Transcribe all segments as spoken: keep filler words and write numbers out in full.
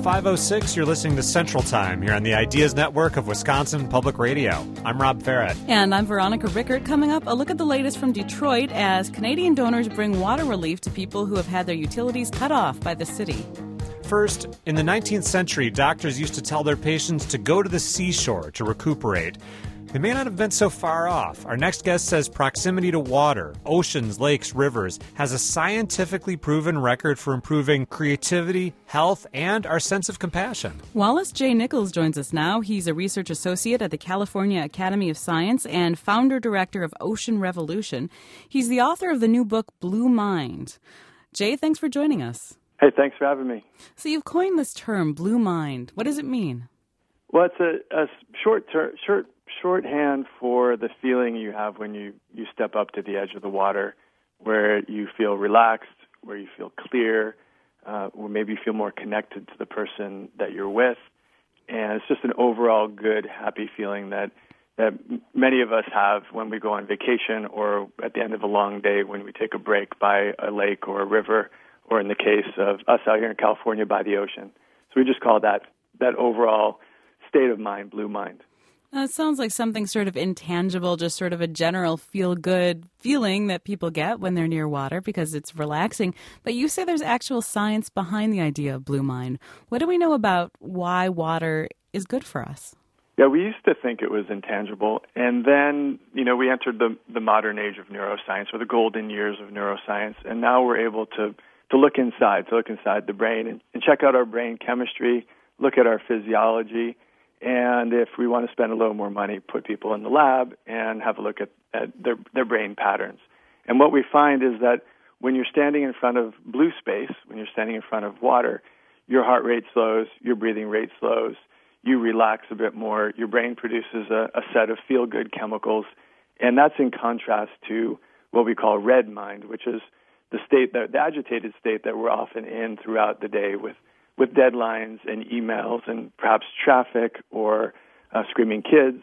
five oh six. You're listening to Central Time here on the Ideas Network of Wisconsin Public Radio. I'm Rob Farrett. And I'm Veronica Rickert. Coming up, a look at the latest from Detroit as Canadian donors bring water relief to people who have had their utilities cut off by the city. First, in the nineteenth century, doctors used to tell their patients to go to the seashore to recuperate. They may not have been so far off. Our next guest says proximity to water, oceans, lakes, rivers, has a scientifically proven record for improving creativity, health, and our sense of compassion. Wallace J. Nichols joins us now. He's a research associate at the California Academy of Science and founder-director of Ocean Revolution. He's the author of the new book, Blue Mind. Jay, thanks for joining us. Hey, thanks for having me. So you've coined this term, Blue Mind. What does it mean? Well, it's a, a short ter- short shorthand for the feeling you have when you, you step up to the edge of the water, where you feel relaxed, where you feel clear, uh, or maybe you feel more connected to the person that you're with. And it's just an overall good, happy feeling that, that many of us have when we go on vacation or at the end of a long day when we take a break by a lake or a river, or in the case of us out here in California, by the ocean. So we just call that that overall state of mind, Blue Mind. Now, it sounds like something sort of intangible, just sort of a general feel-good feeling that people get when they're near water because it's relaxing. But you say there's actual science behind the idea of Blue Mind. What do we know about why water is good for us? Yeah, we used to think it was intangible. And then, you know, we entered the, the modern age of neuroscience, or the golden years of neuroscience. And now we're able to, to look inside, to look inside the brain and, and check out our brain chemistry, look at our physiology. And if we want to spend a little more money, put people in the lab and have a look at, at their, their brain patterns. And what we find is that when you're standing in front of blue space, when you're standing in front of water, your heart rate slows, your breathing rate slows, you relax a bit more, your brain produces a, a set of feel-good chemicals, and that's in contrast to what we call red mind, which is the state, that, the agitated state that we're often in throughout the day with with deadlines and emails and perhaps traffic or uh, screaming kids,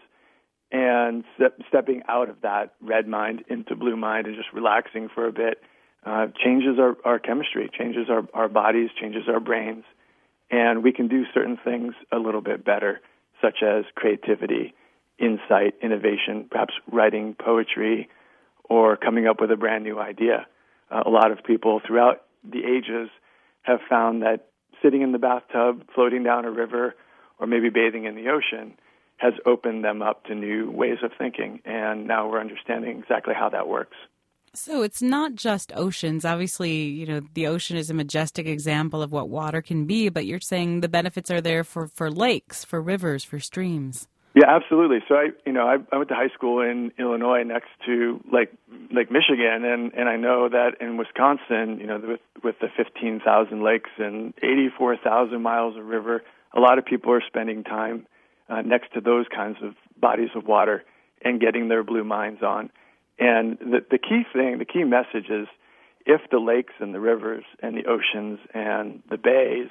and step, stepping out of that red mind into blue mind and just relaxing for a bit uh, changes our, our chemistry, changes our, our bodies, changes our brains, and we can do certain things a little bit better, such as creativity, insight, innovation, perhaps writing poetry or coming up with a brand new idea. Uh, a lot of people throughout the ages have found that sitting in the bathtub, floating down a river, or maybe bathing in the ocean has opened them up to new ways of thinking. And now we're understanding exactly how that works. So it's not just oceans. Obviously, you know, the ocean is a majestic example of what water can be, but you're saying the benefits are there for, for lakes, for rivers, for streams. Yeah, absolutely. So I, you know, I, I went to high school in Illinois next to Lake Lake Michigan, and, and I know that in Wisconsin, you know, with with the fifteen thousand lakes and eighty-four thousand miles of river, a lot of people are spending time uh, next to those kinds of bodies of water and getting their blue minds on. And the the key thing, the key message is, if the lakes and the rivers and the oceans and the bays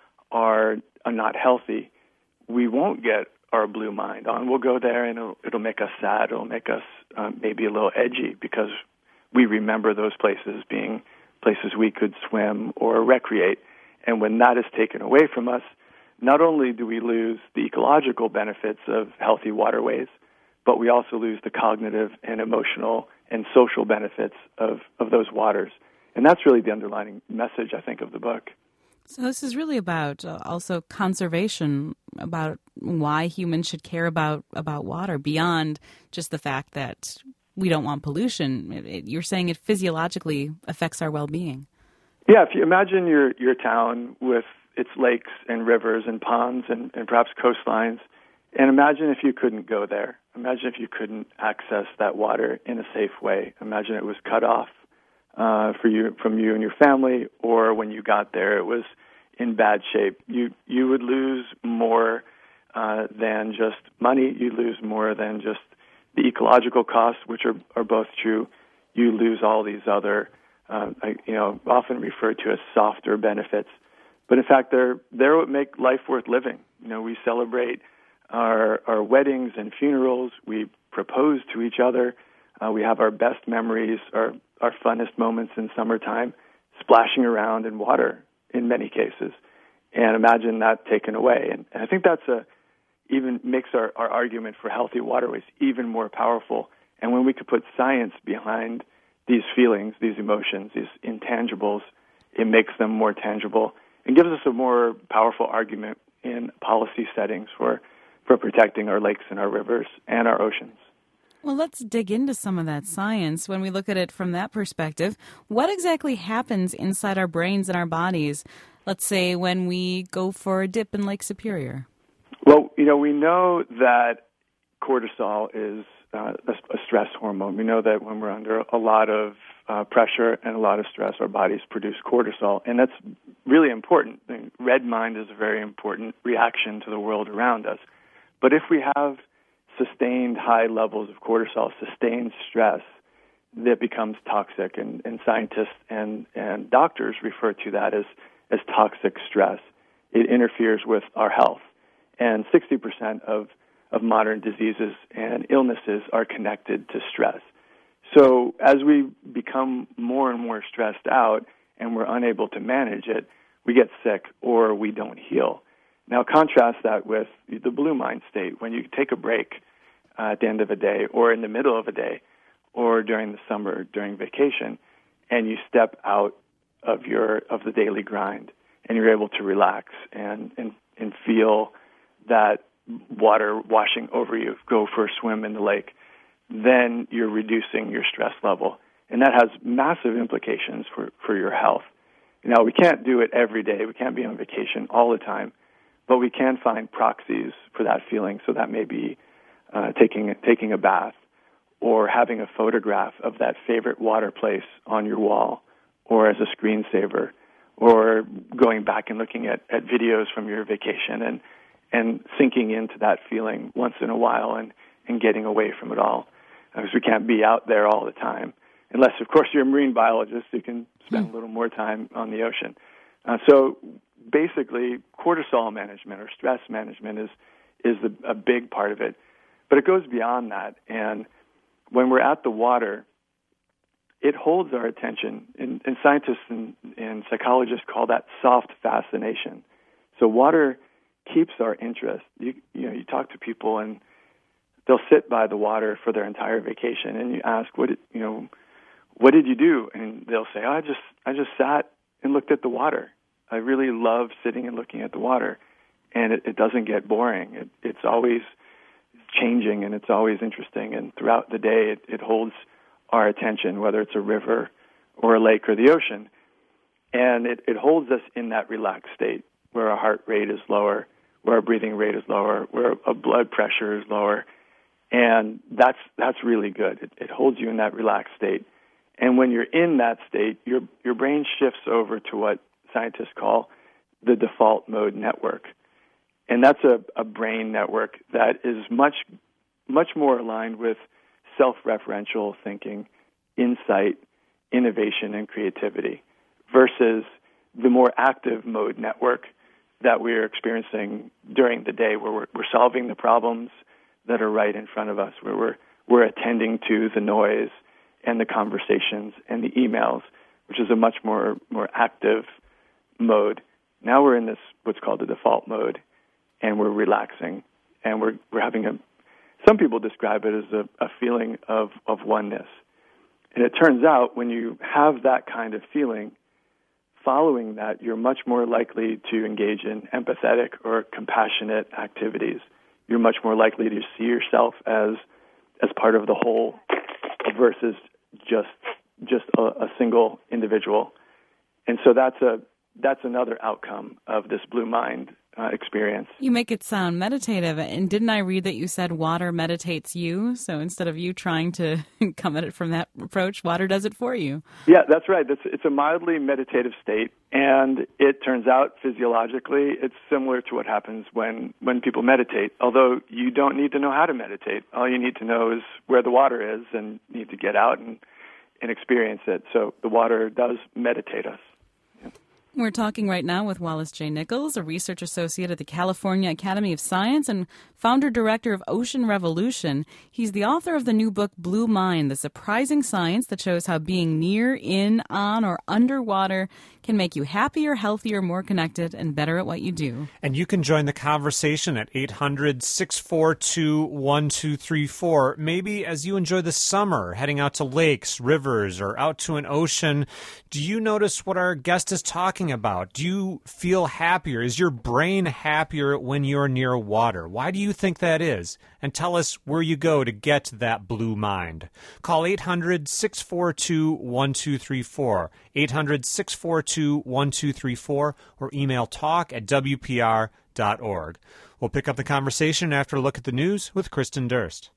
are are not healthy, we won't get our blue mind on. We'll go there and it'll, it'll make us sad. It'll make us um, maybe a little edgy because we remember those places being places we could swim or recreate. And when that is taken away from us, not only do we lose the ecological benefits of healthy waterways, but we also lose the cognitive and emotional and social benefits of, of those waters. And that's really the underlying message, I think, of the book. So this is really about uh, also conservation, about why humans should care about, about water beyond just the fact that we don't want pollution. It, it, you're saying it physiologically affects our well-being. Yeah, if you imagine your, your town with its lakes and rivers and ponds and, and perhaps coastlines, and imagine if you couldn't go there. Imagine if you couldn't access that water in a safe way. Imagine it was cut off uh, for you from you and your family, or when you got there, it was in bad shape. You you would lose more uh, than just money. You lose more than just the ecological costs, which are, are both true. You lose all these other, uh, you know, often referred to as softer benefits. But in fact, they're they're what make life worth living. You know, we celebrate our our weddings and funerals. We propose to each other. Uh, we have our best memories, our our funnest moments in summertime, splashing around in water in many cases. And imagine that taken away. And, and I think that's a even makes our, our argument for healthy waterways even more powerful. And when we could put science behind these feelings, these emotions, these intangibles, it makes them more tangible and gives us a more powerful argument in policy settings for, for protecting our lakes and our rivers and our oceans. Well, let's dig into some of that science. When we look at it from that perspective, what exactly happens inside our brains and our bodies, let's say when we go for a dip in Lake Superior? Well, you know, we know that cortisol is uh, a stress hormone. We know that when we're under a lot of uh, pressure and a lot of stress, our bodies produce cortisol, and that's really important. The red mind is a very important reaction to the world around us. But if we have sustained high levels of cortisol, sustained stress, that becomes toxic, and, and scientists and, and doctors refer to that as, as toxic stress. It interferes with our health. And sixty percent of, of modern diseases and illnesses are connected to stress. So as we become more and more stressed out and we're unable to manage it, we get sick or we don't heal. Now contrast that with the blue mind state, when you take a break uh, at the end of a day or in the middle of a day or during the summer, during vacation, and you step out of your of the daily grind and you're able to relax and, and, and feel that water washing over you, go for a swim in the lake, then you're reducing your stress level. And that has massive implications for, for your health. Now, we can't do it every day. We can't be on vacation all the time, but we can find proxies for that feeling. So that may be uh, taking, taking a bath or having a photograph of that favorite water place on your wall or as a screensaver, or going back and looking at, at videos from your vacation and and sinking into that feeling once in a while and, and getting away from it all. Because we can't be out there all the time. Unless, of course, you're a marine biologist, you can spend a little more time on the ocean. Uh, so basically, cortisol management or stress management is, is the, a big part of it. But it goes beyond that. And when we're at the water, it holds our attention. And, and scientists and, and psychologists call that soft fascination. So water keeps our interest. You, you know, you talk to people and they'll sit by the water for their entire vacation, and you ask, "What did, you know? What did you do?" And they'll say, oh, "I just, I just sat and looked at the water. I really love sitting and looking at the water, and it, it doesn't get boring. It, it's always changing, and it's always interesting. And throughout the day, it, it holds our attention, whether it's a river or a lake or the ocean, and it, it holds us in that relaxed state where our heart rate is lower, where our breathing rate is lower, where our blood pressure is lower, and that's that's really good. It, it holds you in that relaxed state. And when you're in that state, your your brain shifts over to what scientists call the default mode network. And that's a, a brain network that is much much more aligned with self-referential thinking, insight, innovation, and creativity versus the more active mode network that we're experiencing during the day, where we're, we're solving the problems that are right in front of us, where we're we're attending to the noise and the conversations and the emails, which is a much more more active mode. Now we're in this what's called the default mode, and we're relaxing, and we're we're having a. Some people describe it as a, a feeling of, of oneness, and it turns out when you have that kind of feeling, following that, you're much more likely to engage in empathetic or compassionate activities. You're much more likely to see yourself as as part of the whole versus just just a, a single individual. And so that's a that's another outcome of this blue mind uh, experience. You make it sound meditative. And didn't I read that you said water meditates you? So instead of you trying to come at it from that approach, water does it for you. Yeah, that's right. It's, it's a mildly meditative state. And it turns out physiologically it's similar to what happens when, when people meditate, although you don't need to know how to meditate. All you need to know is where the water is and you need to get out and, and experience it. So the water does meditate us. We're talking right now with Wallace J. Nichols, a research associate at the California Academy of Science and founder-director of Ocean Revolution. He's the author of the new book, Blue Mind, the surprising science that shows how being near, in, on, or underwater can make you happier, healthier, more connected, and better at what you do. And you can join the conversation at eight hundred, six four two, one two three four. Maybe as you enjoy the summer, heading out to lakes, rivers, or out to an ocean, do you notice what our guest is talking about? Do you feel happier? Is your brain happier when you're near water? Why do you think that is? And tell us where you go to get that blue mind. Call eight hundred, six four two, one two three four, eight hundred, six four two, one two three four, or email talk at w p r dot org. We'll pick up the conversation after a look at the news with Kristen Durst.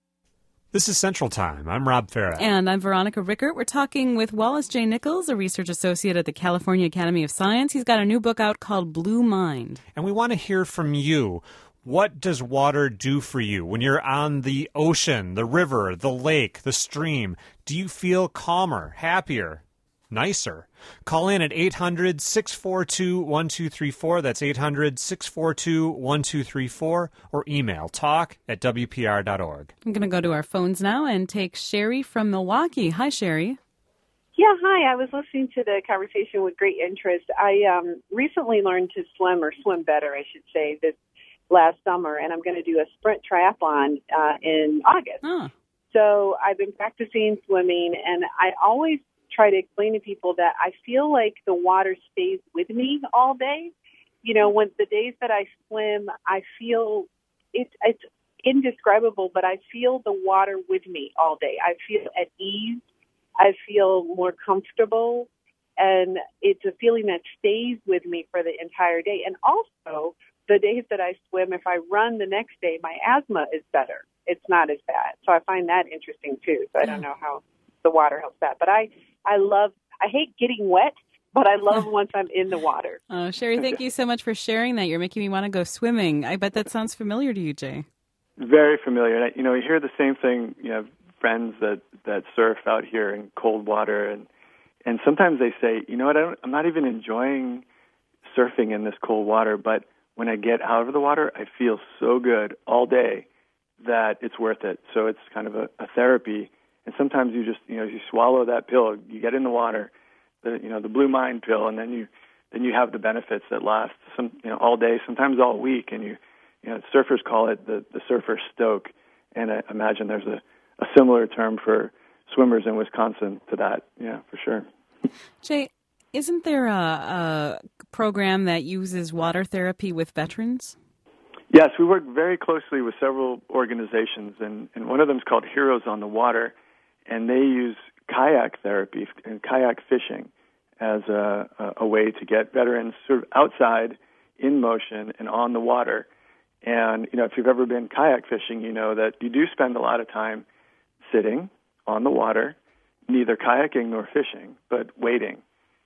This is Central Time. I'm Rob Farah. And I'm Veronica Rickert. We're talking with Wallace J. Nichols, a research associate at the California Academy of Science. He's got a new book out called Blue Mind. And we want to hear from you. What does water do for you when you're on the ocean, the river, the lake, the stream? Do you feel calmer, happier, nicer? Call in at eight hundred, six four two, one two three four. That's eight hundred, six four two, one two three four. Or email talk at w p r dot org. I'm going to go to our phones now and take Sherry from Milwaukee. Hi, Sherry. Yeah, hi. I was listening to the conversation with great interest. I um, recently learned to swim, or swim better, I should say, this last summer, and I'm going to do a sprint triathlon uh, in August. Huh. So I've been practicing swimming, and I always try to explain to people that I feel like the water stays with me all day. You know, when the days that I swim, I feel it's it's indescribable, but I feel the water with me all day. I feel at ease. I feel more comfortable, and it's a feeling that stays with me for the entire day. And also, the days that I swim, if I run the next day, my asthma is better. It's not as bad. So I find that interesting, too. So I don't know how the water helps that. But I, I love, I hate getting wet, but I love once I'm in the water. Oh, Sherry, thank you so much for sharing that. You're making me want to go swimming. I bet that sounds familiar to you, Jay. Very familiar. And, you know, you hear the same thing, you know, friends that, that surf out here in cold water. And, and sometimes they say, you know what, I don't, I'm not even enjoying surfing in this cold water, but when I get out of the water, I feel so good all day that it's worth it. So it's kind of a, a therapy. And sometimes you just, you know, you swallow that pill, you get in the water, the, you know, the Blue Mind pill, and then you, then you have the benefits that last some, you know, all day, sometimes all week. And you, you know, surfers call it the, the surfer stoke. And I imagine there's a, a similar term for swimmers in Wisconsin to that. Yeah, for sure. Jay, isn't there a, a program that uses water therapy with veterans? Yes, we work very closely with several organizations, and, and one of them is called Heroes on the Water, and they use kayak therapy and kayak fishing as a, a way to get veterans sort of outside, in motion, and on the water. And, you know, if you've ever been kayak fishing, you know that you do spend a lot of time sitting on the water, neither kayaking nor fishing, but waiting.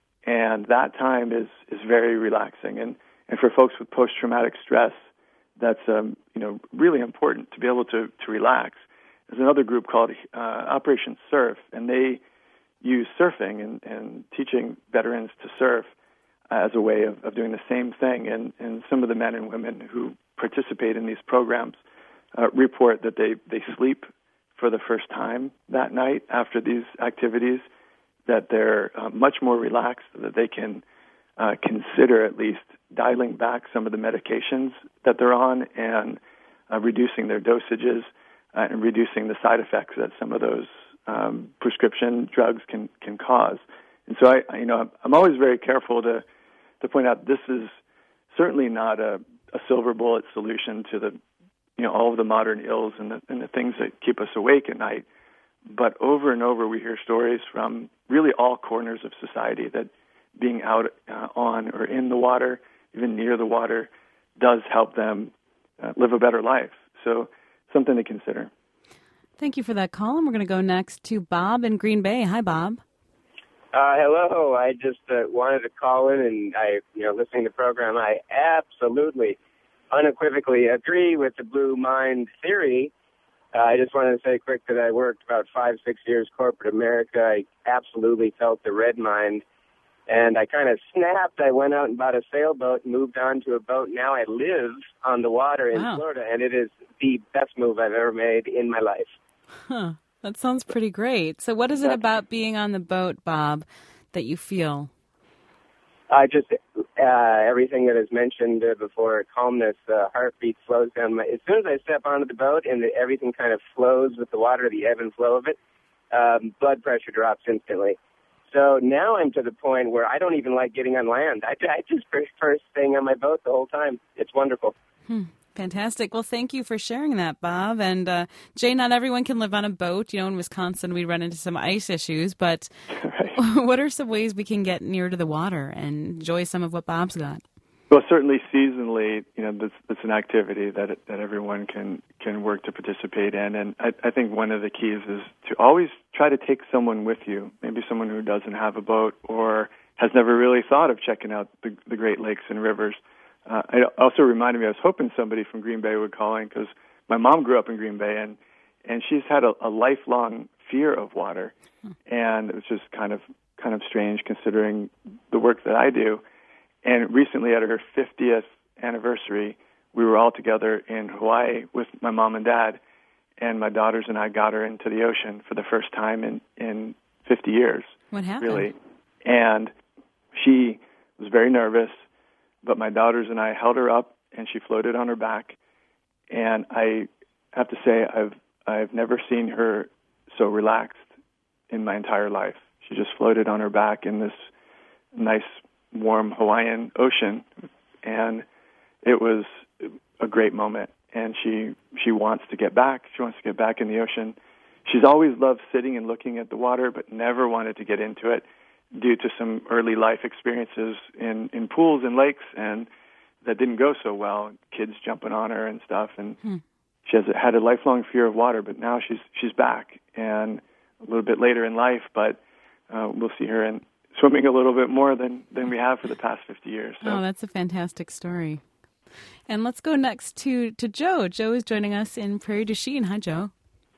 And that time is, is very relaxing. And, and for folks with post-traumatic stress, that's um, you know really important to be able to, to relax. There's another group called uh, Operation Surf, and they use surfing and, and teaching veterans to surf as a way of, of doing the same thing. And, and some of the men and women who participate in these programs uh, report that they, they sleep for the first time that night after these activities, that they're uh, much more relaxed, that they can uh, consider at least dialing back some of the medications that they're on and uh, reducing their dosages uh, and reducing the side effects that some of those um, prescription drugs can, can cause. And so I, you know, I'm always very careful to, to point out this is certainly not a, a silver bullet solution to the, you know, all of the modern ills and the, and the things that keep us awake at night. But over and over we hear stories from really all corners of society that being out uh, on or in the water, even near the water, does help them uh, live a better life. So something to consider. Thank you for that call. And we're going to go next to Bob in Green Bay. Hi, Bob. Uh, hello. I just uh, wanted to call in, and I, you know, listening to the program, I absolutely, unequivocally agree with the Blue Mind theory. Uh, I just wanted to say quick that I worked about five, six years corporate America. I absolutely felt the red mind. And I kind of snapped. I went out and bought a sailboat and moved on to a boat. Now I live on the water in Wow. Florida, and it is the best move I've ever made in my life. Huh. That sounds pretty great. So what is it about being on the boat, Bob, that you feel? I just, uh, everything that is mentioned uh, before, calmness, uh, heartbeat slows down. My, as soon as I step onto the boat and the, everything kind of flows with the water, the ebb and flow of it, um, blood pressure drops instantly. So now I'm to the point where I don't even like getting on land. I, I just prefer staying on my boat the whole time. It's wonderful. Hmm. Fantastic. Well, thank you for sharing that, Bob. And uh, Jay, not everyone can live on a boat. You know, in Wisconsin, we run into some ice issues. But Right. what are some ways we can get near to the water and enjoy some of what Bob's got? Well, certainly seasonally, you know, that's, that's an activity that that everyone can can work to participate in. And I, I think one of the keys is to always try to take someone with you, maybe someone who doesn't have a boat or has never really thought of checking out the, the Great Lakes and rivers. Uh, it also reminded me, I was hoping somebody from Green Bay would call in because my mom grew up in Green Bay, and, and she's had a, a lifelong fear of water. And it was just kind of kind of strange considering the work that I do. And recently at her fiftieth anniversary, we were all together in Hawaii with my mom and dad, and my daughters and I got her into the ocean for the first time in, in fifty years. What happened? Really. And she was very nervous, but my daughters and I held her up, and she floated on her back. And I have to say, I've I've never seen her so relaxed in my entire life. She just floated on her back in this nice, warm Hawaiian ocean, and it was a great moment. And she she wants to get back. She wants to get back in the ocean. She's always loved sitting and looking at the water, but never wanted to get into it due to some early life experiences in, in pools and lakes, and that didn't go so well. Kids jumping on her and stuff, and Hmm. she has had a lifelong fear of water. But now she's she's back, and a little bit later in life, but uh, we'll see her in swimming a little bit more than, than we have for the past fifty years. So. Oh, that's a fantastic story. And let's go next to, to Joe. Joe is joining us in Prairie du Chien. Hi, Joe.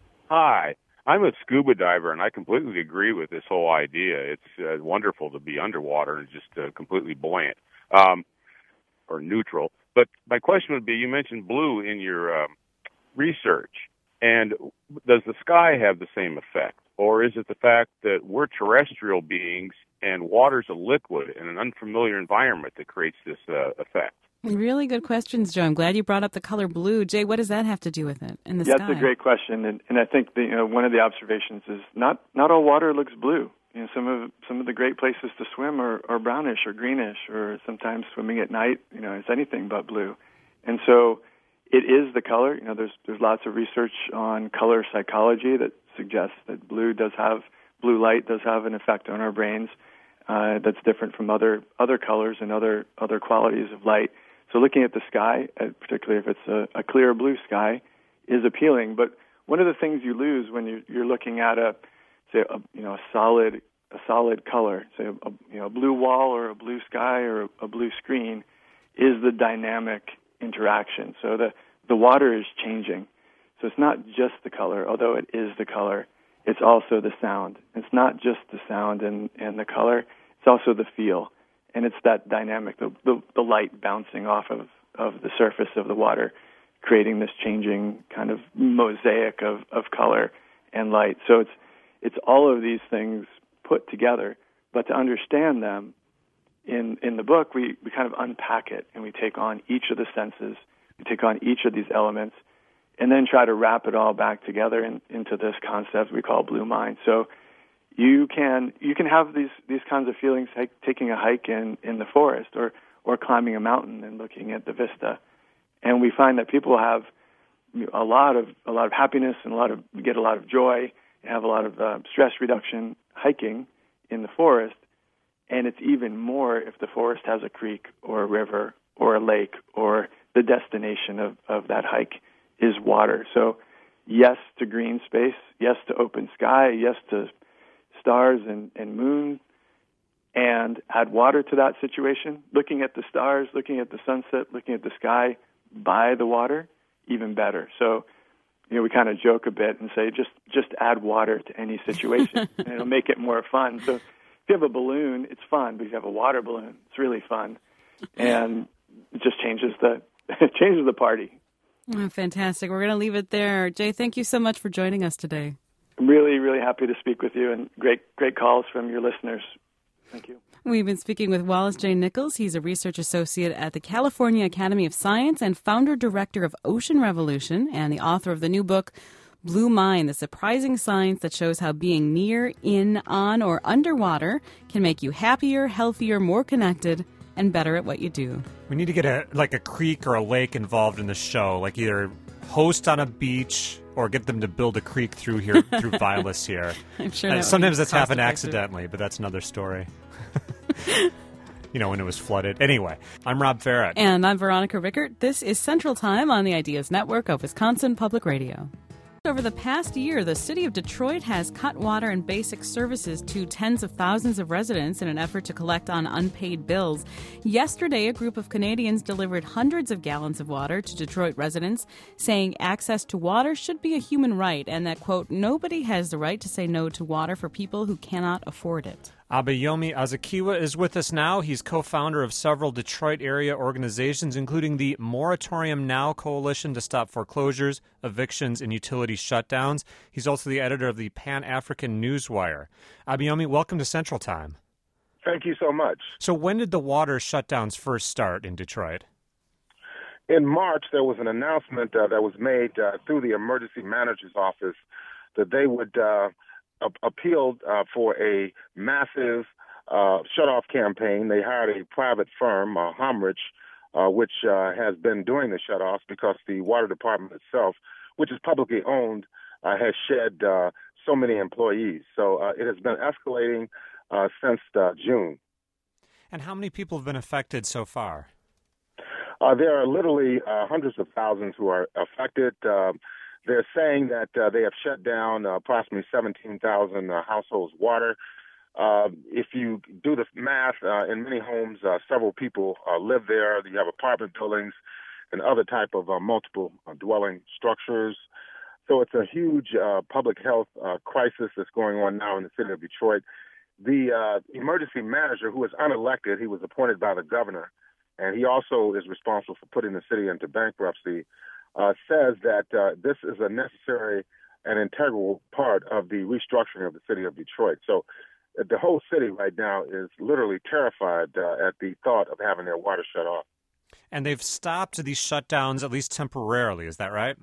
Hi. I'm a scuba diver, and I completely agree with this whole idea. It's uh, wonderful to be underwater and just uh, completely buoyant um, or neutral. But my question would be, you mentioned blue in your um, research, and does the sky have the same effect? Or is it the fact that we're terrestrial beings and water's a liquid in an unfamiliar environment that creates this uh, effect? Really good questions, Joe. I'm glad you brought up the color blue. Jay, what does that have to do with it in the yeah, sky? that's a great question, and, and I think the, you know, one of the observations is not not all water looks blue. You know, some of some of the great places to swim are, are brownish or greenish, or sometimes swimming at night, you know, it's anything but blue. And so it is the color. You know, there's there's lots of research on color psychology that suggests that blue does have blue light does have an effect on our brains uh, that's different from other other colors and other other qualities of light. So looking at the sky, uh, particularly if it's a, a clear blue sky, is appealing. But one of the things you lose when you're, you're looking at a, say, a, you know, a solid a solid color, say, a, you know, a blue wall or a blue sky or a, a blue screen, is the dynamic interaction. So the the water is changing. So it's not just the color, although it is the color. It's also the sound. It's not just the sound and, and the color. It's also the feel. And it's that dynamic, the, the, the light bouncing off of, of the surface of the water, creating this changing kind of mosaic of, of color and light. So it's it's all of these things put together. But to understand them, in, in the book, we, we kind of unpack it, and we take on each of the senses, we take on each of these elements, and then try to wrap it all back together in, into this concept we call Blue Mind. So you can you can have these, these kinds of feelings like taking a hike in, in the forest or, or climbing a mountain and looking at the vista. And we find that people have a lot of a lot of happiness and a lot of get a lot of joy, have a lot of uh, stress reduction hiking in the forest. And it's even more if the forest has a creek or a river or a lake or the destination of, of that hike is water. So yes to green space, yes to open sky, yes to stars and, and moon, and add water to that situation. Looking at the stars, looking at the sunset, looking at the sky by the water, even better. So, you know, we kind of joke a bit and say, just just add water to any situation, and it'll make it more fun. So you have a balloon, it's fun, but if you have a water balloon, it's really fun. And it just changes the it changes the party. Oh, fantastic. We're going to leave it there. Jay, thank you so much for joining us today. I'm really, really happy to speak with you, and great, great calls from your listeners. Thank you. We've been speaking with Wallace J. Nichols. He's a research associate at the California Academy of Science and founder-director of Ocean Revolution and the author of the new book, Blue Mind, the surprising science that shows how being near, in, on, or underwater can make you happier, healthier, more connected, and better at what you do. We need to get a like a creek or a lake involved in the show, like either host on a beach or get them to build a creek through here through Vilas here. I'm sure uh, that sometimes that's happened cost-effective. accidentally, but that's another story. You know, when it was flooded. Anyway, I'm Rob Farrett. And I'm Veronica Rickert. This is Central Time on the Ideas Network of Wisconsin Public Radio. Over the past year, the city of Detroit has cut water and basic services to tens of thousands of residents in an effort to collect on unpaid bills. Yesterday, a group of Canadians delivered hundreds of gallons of water to Detroit residents, saying access to water should be a human right and that, quote, nobody has the right to say no to water for people who cannot afford it. Abayomi Azakiwa is with us now. He's co-founder of several Detroit area organizations, including the Moratorium Now Coalition to Stop Foreclosures, Evictions, and Utility Shutdowns. He's also the editor of the Pan-African Newswire. Abayomi, welcome to Central Time. Thank you so much. So when did the water shutdowns first start in Detroit? In March, there was an announcement uh, that was made uh, through the emergency manager's office that they would uh, appealed uh, for a massive uh, shut-off campaign. They hired a private firm, uh, Homrich, uh, which uh, has been doing the shut-offs because the water department itself, which is publicly owned, uh, has shed uh, so many employees. So uh, it has been escalating uh, since uh, June. And how many people have been affected so far? Uh, there are literally uh, hundreds of thousands who are affected. Uh, They're saying that uh, they have shut down uh, approximately seventeen thousand uh, households' water. Uh, if you do the math, uh, in many homes, uh, several people uh, live there. You have apartment buildings and other type of uh, multiple uh, dwelling structures. So it's a huge uh, public health uh, crisis that's going on now in the city of Detroit. The uh, emergency manager, who is unelected, he was appointed by the governor, and he also is responsible for putting the city into bankruptcy. Uh, says that uh, this is a necessary and integral part of the restructuring of the city of Detroit. So uh, the whole city right now is literally terrified uh, at the thought of having their water shut off. And they've stopped these shutdowns, at least temporarily. Is that right?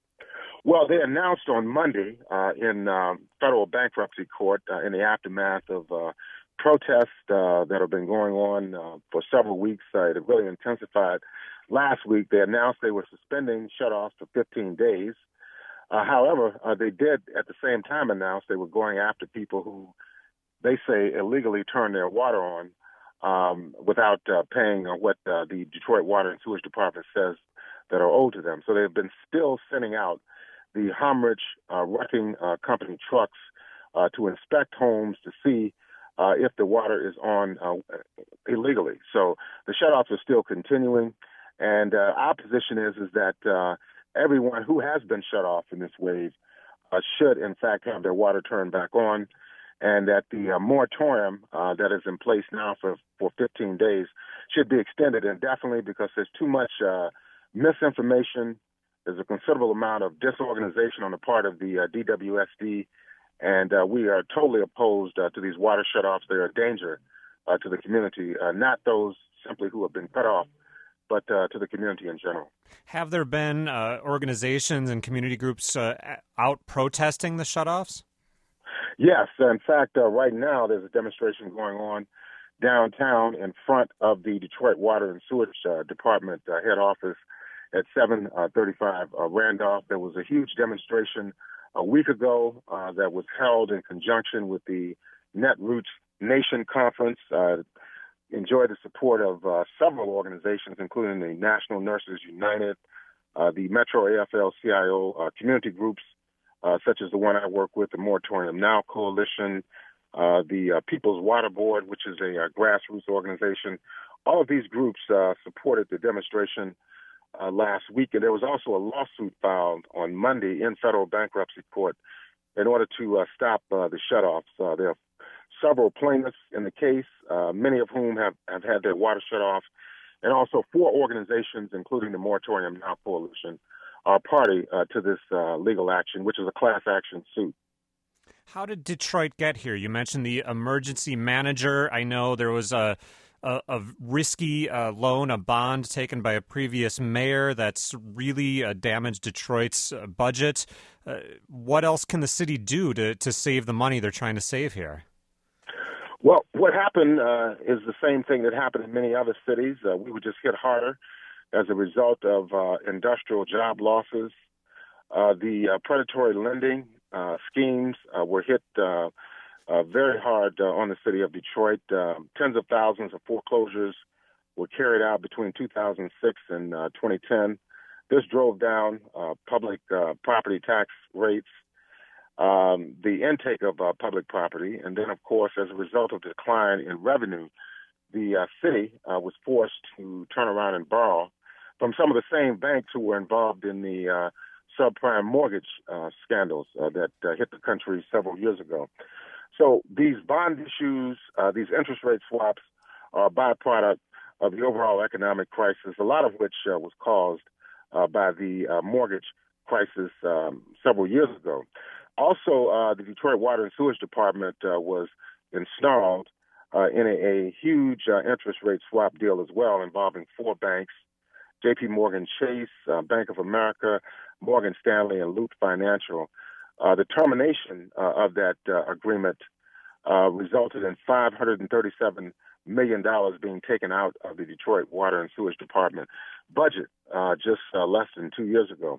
Well, they announced on Monday uh, in um, federal bankruptcy court uh, in the aftermath of uh, protests uh, that have been going on uh, for several weeks. Uh, it really intensified. Last week, they announced they were suspending shutoffs for fifteen days. Uh, however, uh, they did at the same time announce they were going after people who they say illegally turned their water on um, without uh, paying uh, what uh, the Detroit Water and Sewage Department says that are owed to them. So they've been still sending out the Homrich uh, wrecking uh, company trucks uh, to inspect homes to see uh, if the water is on uh, illegally. So the shutoffs are still continuing. And uh, our position is is that uh, everyone who has been shut off in this wave uh, should, in fact, have their water turned back on, and that the uh, moratorium uh, that is in place now for, for fifteen days should be extended indefinitely because there's too much uh, misinformation. There's a considerable amount of disorganization on the part of the uh, D W S D, and uh, we are totally opposed uh, to these water shutoffs. They're a danger uh, to the community, uh, not those simply who have been cut off, but uh, to the community in general. Have there been uh, organizations and community groups uh, out protesting the shutoffs? Yes. In fact, uh, right now there's a demonstration going on downtown in front of the Detroit Water and Sewage uh, Department uh, head office at seven thirty-five uh, Randolph. There was a huge demonstration a week ago uh, that was held in conjunction with the Netroots Nation Conference. Uh, enjoyed the support of uh, several organizations, including the National Nurses United, uh, the Metro A F L C I O uh, community groups, uh, such as the one I work with, the Moratorium Now Coalition, uh, the uh, People's Water Board, which is a, a grassroots organization. All of these groups uh, supported the demonstration uh, last week, and there was also a lawsuit filed on Monday in federal bankruptcy court in order to uh, stop uh, the shutoffs. Uh, there are several plaintiffs in the case, uh, many of whom have, have had their water shut off, and also four organizations, including the Moratorium Now Coalition, are party uh, to this uh, legal action, which is a class action suit. How did Detroit get here? You mentioned the emergency manager. I know there was a a, a risky uh, loan, a bond taken by a previous mayor that's really uh, damaged Detroit's uh, budget. Uh, what else can the city do to, to save the money they're trying to save here? Well, what happened uh, is the same thing that happened in many other cities. Uh, we were just hit harder as a result of uh, industrial job losses. Uh, the uh, predatory lending uh, schemes uh, were hit uh, uh, very hard uh, on the city of Detroit. Uh, tens of thousands of foreclosures were carried out between two thousand six and uh, twenty ten. This drove down uh, public uh, property tax rates, um, the intake of uh, public property, and then, of course, as a result of decline in revenue, the uh, city uh, was forced to turn around and borrow from some of the same banks who were involved in the uh, subprime mortgage uh, scandals uh, that uh, hit the country several years ago. So these bond issues, uh, these interest rate swaps, are a byproduct of the overall economic crisis, a lot of which uh, was caused uh, by the uh, mortgage crisis um, several years ago. Also, uh, the Detroit Water and Sewage Department uh, was ensnarled uh, in a, a huge uh, interest rate swap deal as well, involving four banks: J P Morgan Chase, uh, Bank of America, Morgan Stanley, and Loop Financial. Uh, the termination uh, of that uh, agreement uh, resulted in five hundred thirty-seven million dollars being taken out of the Detroit Water and Sewage Department budget uh, just uh, less than two years ago.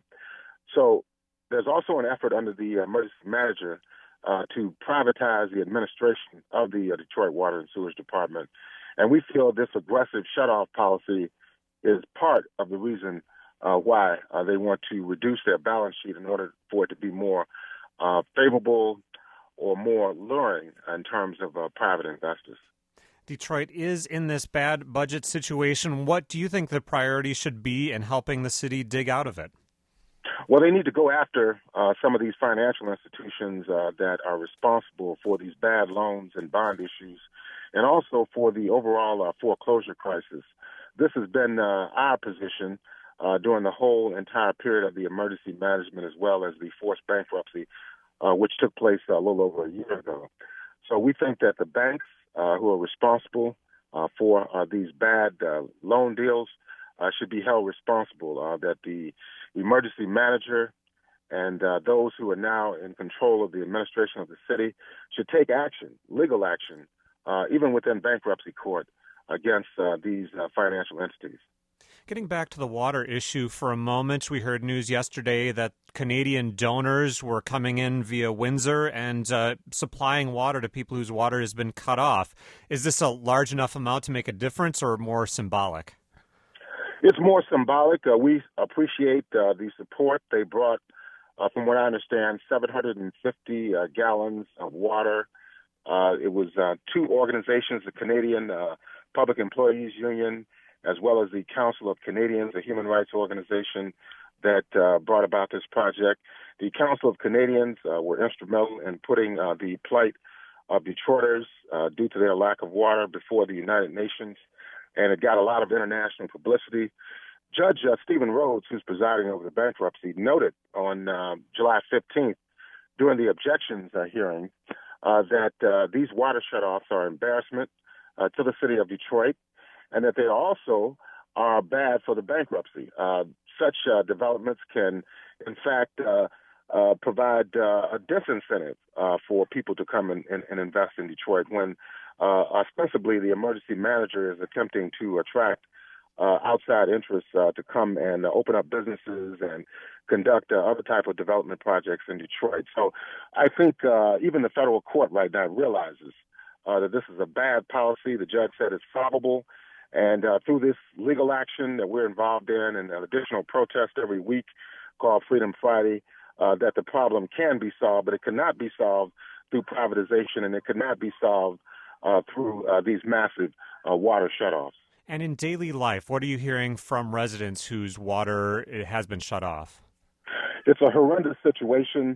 So there's also an effort under the emergency manager uh, to privatize the administration of the uh, Detroit Water and Sewage Department. And we feel this aggressive shutoff policy is part of the reason uh, why uh, they want to reduce their balance sheet in order for it to be more uh, favorable or more alluring in terms of uh, private investors. Detroit is in this bad budget situation. What do you think the priority should be in helping the city dig out of it? Well, they need to go after uh, some of these financial institutions uh, that are responsible for these bad loans and bond issues, and also for the overall uh, foreclosure crisis. This has been uh, our position uh, during the whole entire period of the emergency management, as well as the forced bankruptcy, uh, which took place a little over a year ago. So we think that the banks uh, who are responsible uh, for uh, these bad uh, loan deals uh, should be held responsible, uh, that the emergency manager and uh, those who are now in control of the administration of the city should take action, legal action, uh, even within bankruptcy court, against uh, these uh, financial entities. Getting back to the water issue for a moment, we heard news yesterday that Canadian donors were coming in via Windsor and uh, supplying water to people whose water has been cut off. Is this a large enough amount to make a difference or more symbolic? It's more symbolic. Uh, we appreciate uh, the support. They brought, uh, from what I understand, seven hundred fifty uh, gallons of water. Uh, it was uh, two organizations, the Canadian uh, Public Employees Union, as well as the Council of Canadians, a human rights organization that uh, brought about this project. The Council of Canadians uh, were instrumental in putting uh, the plight of Detroiters uh, due to their lack of water before the United Nations, and it got a lot of international publicity. Judge uh, Stephen Rhodes, who's presiding over the bankruptcy, noted on uh, July fifteenth during the objections uh, hearing uh, that uh, these water shutoffs are embarrassment uh, to the city of Detroit, and that they also are bad for the bankruptcy. Uh, such uh, developments can, in fact, uh, uh, provide uh, a disincentive uh, for people to come and, and, and invest in Detroit when uh, ostensibly the emergency manager is attempting to attract uh, outside interests uh, to come and uh, open up businesses and conduct uh, other type of development projects in Detroit. So I think uh, even the federal court right now realizes uh, that this is a bad policy. The judge said it's solvable. And uh, through this legal action that we're involved in and an additional protest every week called Freedom Friday, uh, that the problem can be solved, but it cannot be solved through privatization, and it cannot be solved uh, through uh, these massive uh, water shutoffs. And in daily life, what are you hearing from residents whose water has been shut off? It's a horrendous situation.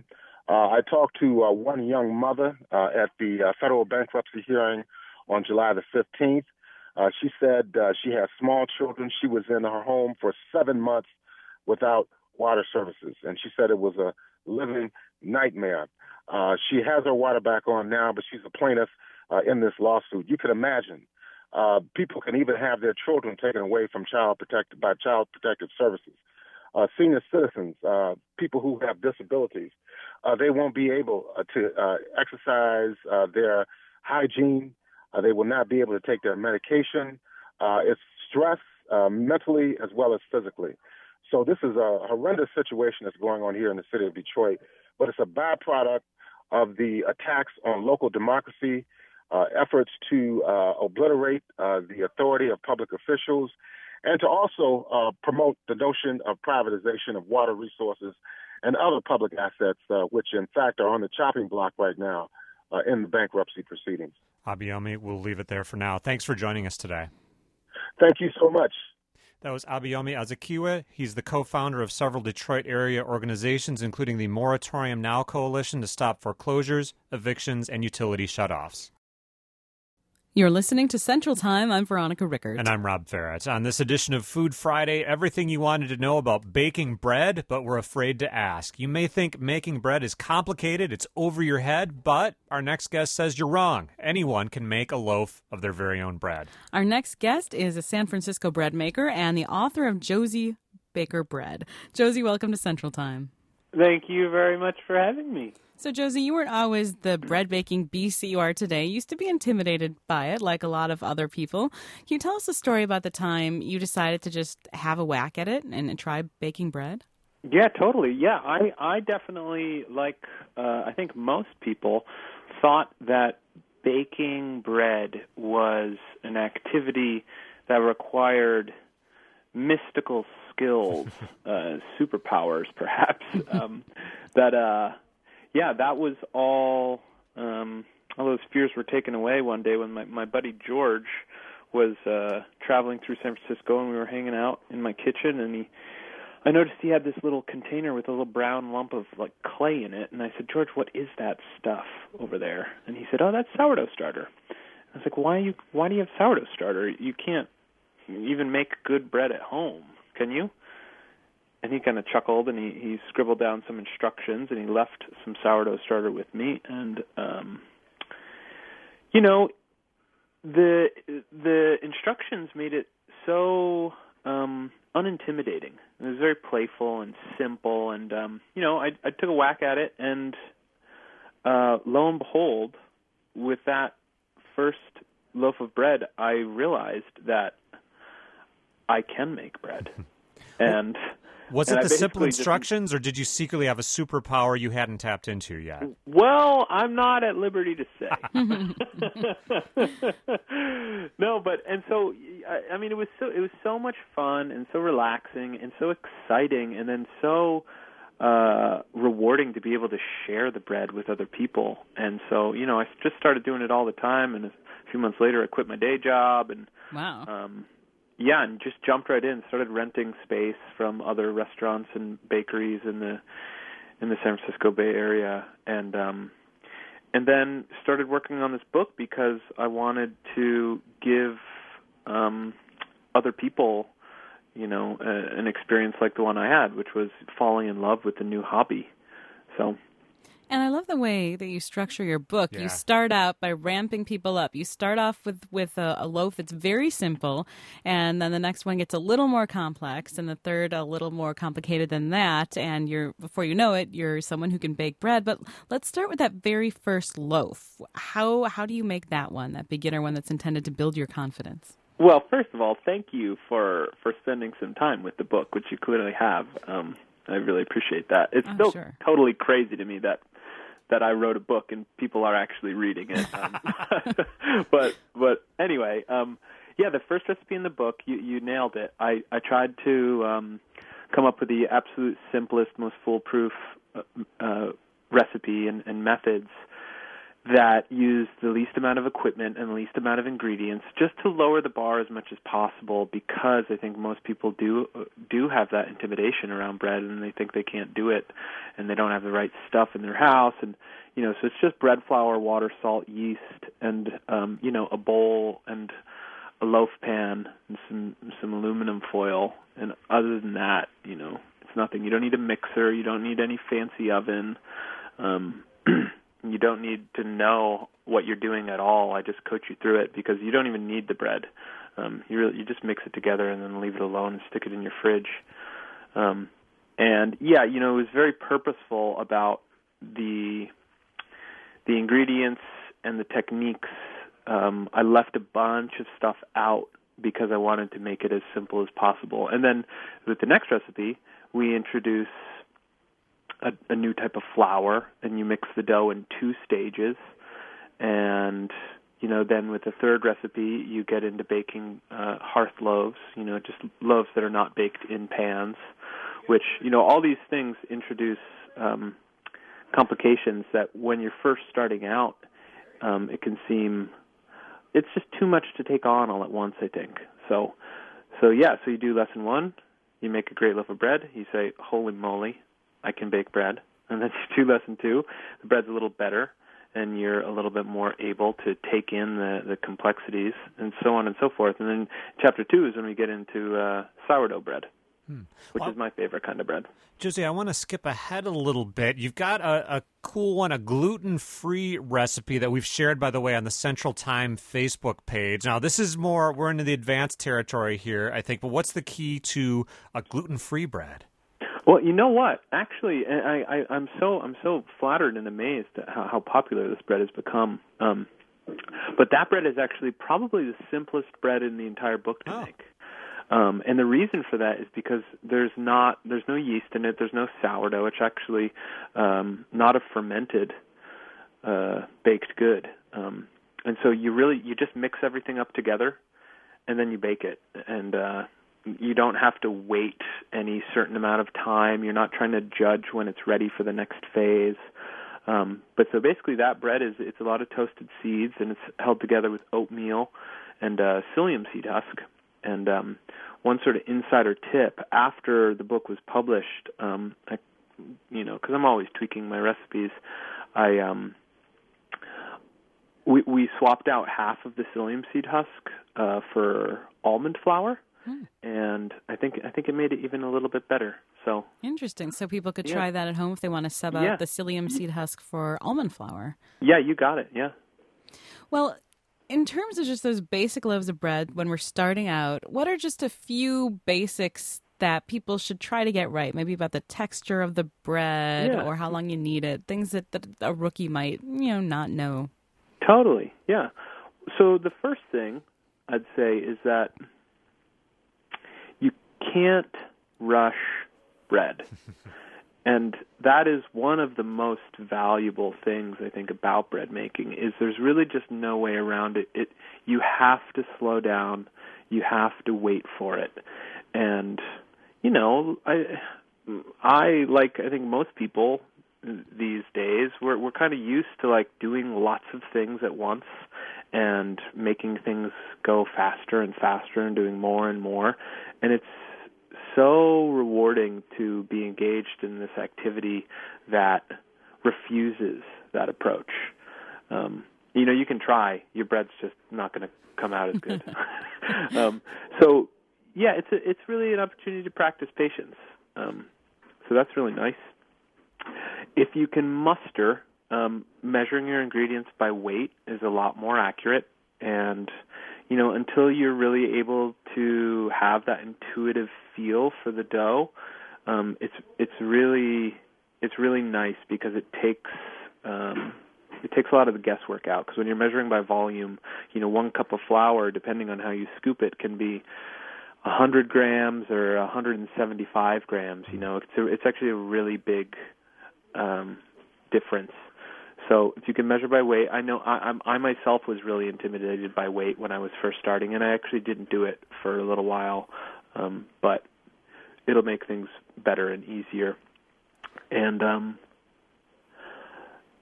Uh, I talked to uh, one young mother uh, at the uh, federal bankruptcy hearing on July the fifteenth. Uh, she said uh, she has small children. She was in her home for seven months without water services, and she said it was a living nightmare. Uh, she has her water back on now, but she's a plaintiff uh, in this lawsuit. You can imagine. Uh, people can even have their children taken away from child protected by Child Protective Services. Uh, senior citizens, uh, people who have disabilities, uh, they won't be able uh, to uh, exercise uh, their hygiene. Uh, they will not be able to take their medication. Uh, it's stress uh, mentally as well as physically. So this is a horrendous situation that's going on here in the city of Detroit, but it's a byproduct of the attacks on local democracy, uh, efforts to uh, obliterate uh, the authority of public officials, and to also uh, promote the notion of privatization of water resources and other public assets, uh, which in fact are on the chopping block right now uh, in the bankruptcy proceedings. Abayomi, we'll leave it there for now. Thanks for joining us today. Thank you so much. That was Abayomi Azikiwe. He's the co-founder of several Detroit area organizations, including the Moratorium Now Coalition to stop foreclosures, evictions, and utility shutoffs. You're listening to Central Time. I'm Veronica Rickert. And I'm Rob Farrett. On this edition of Food Friday, everything you wanted to know about baking bread, but were afraid to ask. You may think making bread is complicated, it's over your head, but our next guest says you're wrong. Anyone can make a loaf of their very own bread. Our next guest is a San Francisco bread maker and the author of Josie Baker Bread. Josie, welcome to Central Time. Thank you very much for having me. So, Josie, you weren't always the bread-baking beast that you are today. You used to be intimidated by it, like a lot of other people. Can you tell us a story about the time you decided to just have a whack at it and, and try baking bread? Yeah, totally. Yeah, I, I definitely, like uh, I think most people, thought that baking bread was an activity that required mystical skills, uh, superpowers, perhaps, um, that... Uh, Yeah, that was all, um, all those fears were taken away one day when my, my buddy George was uh, traveling through San Francisco, and we were hanging out in my kitchen, and he, I noticed he had this little container with a little brown lump of like clay in it, and I said, George, what is that stuff over there? And he said, oh, that's sourdough starter. I was like, why you, why do you have sourdough starter? You can't even make good bread at home, can you? And he kind of chuckled, and he, he scribbled down some instructions, and he left some sourdough starter with me. And, um, you know, the the instructions made it so um, unintimidating. It was very playful and simple. And, um, you know, I, I took a whack at it, and uh, lo and behold, with that first loaf of bread, I realized that I can make bread. And... Was and it I the simple just- instructions, or did you secretly have a superpower you hadn't tapped into yet? Well, I'm not at liberty to say. No, but and so I, I mean, it was so it was so much fun and so relaxing and so exciting, and then so uh, rewarding to be able to share the bread with other people. And so, you know, I just started doing it all the time, and a few months later, I quit my day job, and Wow. um, yeah, and just jumped right in. Started renting space from other restaurants and bakeries in the in the San Francisco Bay Area, and um, and then started working on this book because I wanted to give um, other people, you know, a, an experience like the one I had, which was falling in love with a new hobby. So. And I love the way that you structure your book. Yeah. You start out by ramping people up. You start off with, with a, a loaf that's very simple, and then the next one gets a little more complex, and the third a little more complicated than that. And you're before you know it, you're someone who can bake bread. But let's start with that very first loaf. How how do you make that one, that beginner one that's intended to build your confidence? Well, first of all, thank you for, for spending some time with the book, which you clearly have. Um, I really appreciate that. It's Oh, still sure. totally crazy to me that that I wrote a book and people are actually reading it. Um, but but anyway, um, yeah, the first recipe in the book, you, you nailed it. I, I tried to um, come up with the absolute simplest, most foolproof uh, uh, recipe and, and methods that use the least amount of equipment and the least amount of ingredients, just to lower the bar as much as possible, because I think most people do do have that intimidation around bread, and they think they can't do it, and they don't have the right stuff in their house, and you know, so it's just bread flour, water, salt, yeast, and um, you know, a bowl and a loaf pan and some some aluminum foil, and other than that, you know, it's nothing. You don't need a mixer, you don't need any fancy oven. Um, You don't need to know what you're doing at all. I just coach you through it, because you don't even need the bread. Um, you really, you just mix it together and then leave it alone and stick it in your fridge. Um, and yeah, you know, it was very purposeful about the the ingredients and the techniques. Um, I left a bunch of stuff out because I wanted to make it as simple as possible. And then with the next recipe, we introduce A, a new type of flour, and you mix the dough in two stages. And, you know, then with the third recipe, you get into baking uh, hearth loaves, you know, just loaves that are not baked in pans, which, you know, all these things introduce um, complications that when you're first starting out, um, it can seem, it's just too much to take on all at once, I think. So, so yeah, so you do lesson one, you make a great loaf of bread, you say, holy moly, I can bake bread. And then you do lesson two, the bread's a little better, and you're a little bit more able to take in the, the complexities, and so on and so forth. And then chapter two is when we get into uh, sourdough bread, hmm. which well, is my favorite kind of bread. Josie, I want to skip ahead a little bit. You've got a, a cool one, a gluten-free recipe that we've shared, by the way, on the Central Time Facebook page. Now, this is more, we're into the advanced territory here, I think, but what's the key to a gluten-free bread? Well, you know what? Actually, I, I, I'm so I'm so flattered and amazed at how, how popular this bread has become. Um, but that bread is actually probably the simplest bread in the entire book to oh. make. Um, and the reason for that is because there's not there's no yeast in it. There's no sourdough. It's actually um, not a fermented uh, baked good. Um, and so you really you just mix everything up together, and then you bake it. And uh, you don't have to wait any certain amount of time. You're not trying to judge when it's ready for the next phase. Um, but so basically that bread is, it's a lot of toasted seeds, and it's held together with oatmeal and uh, psyllium seed husk. And um, one sort of insider tip, after the book was published, um, I, you know, because I'm always tweaking my recipes, I um, we, we swapped out half of the psyllium seed husk uh, for almond flour. And I think I think it made it even a little bit better. So interesting. So people could try yeah. that at home if they want to sub out yeah. the psyllium seed husk for almond flour. Yeah, you got it. Yeah. Well, in terms of just those basic loaves of bread, when we're starting out, what are just a few basics that people should try to get right? Maybe about the texture of the bread yeah. or how long you need it. Things that, that a rookie might, you know, not know. Totally. Yeah. So the first thing I'd say is that can't rush bread. And that is one of the most valuable things, I think, about bread making, is there's really just no way around it. It you have to slow down. You have to wait for it. And, you know, I, I like, I think most people these days, we're, we're kind of used to, like, doing lots of things at once and making things go faster and faster and doing more and more. And it's so rewarding to be engaged in this activity that refuses that approach. Um, you know, you can try. Your bread's just not going to come out as good. um, so, yeah, it's a, it's really an opportunity to practice patience. Um, so that's really nice. If you can muster, um, measuring your ingredients by weight is a lot more accurate. And, you know, until you're really able to have that intuitive feel for the dough, um, it's it's really it's really nice because it takes um, it takes a lot of the guesswork out. Because when you're measuring by volume, you know, one cup of flour, depending on how you scoop it, can be one hundred grams or one hundred seventy-five grams. You know, it's a, it's actually a really big um, difference. So if you can measure by weight, I know I, I, I myself was really intimidated by weight when I was first starting, and I actually didn't do it for a little while, um, but it'll make things better and easier. And um,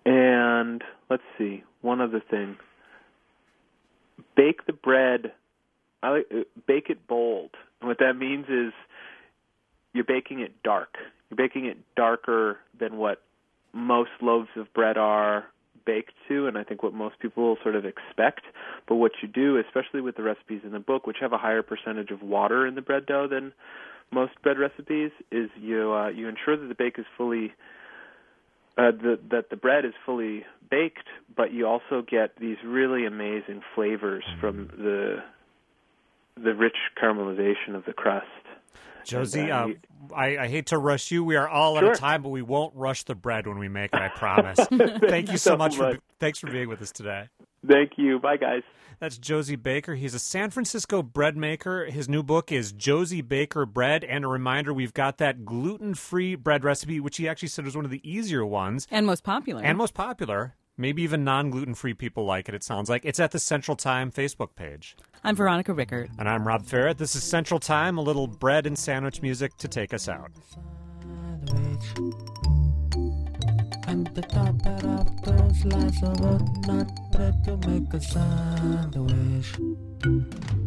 And let's see, one other thing. Bake the bread, I like, uh, bake it bold. And what that means is you're baking it dark. You're baking it darker than what most loaves of bread are baked to, and I think what most people sort of expect. But what you do, especially with the recipes in the book, which have a higher percentage of water in the bread dough than most bread recipes, is you uh, you ensure that the bake is fully uh, the, that the bread is fully baked, but you also get these really amazing flavors from the the rich caramelization of the crust. Josie, and, uh, uh, I, I hate to rush you. We are all Sure. out of time, but we won't rush the bread when we make it, I promise. Thank you so so much for much. thanks for being with us today. Thank you. Bye, guys. That's Josie Baker. He's a San Francisco bread maker. His new book is Josie Baker Bread. And a reminder, we've got that gluten-free bread recipe, which he actually said was one of the easier ones. And most popular. And most popular. Maybe even non-gluten-free people like it, it sounds like. It's at the Central Time Facebook page. I'm Veronica Rickert. And I'm Rob Ferret. This is Central Time, a little bread and sandwich music to take us out. And the topper of those slices of nut bread to make a sandwich.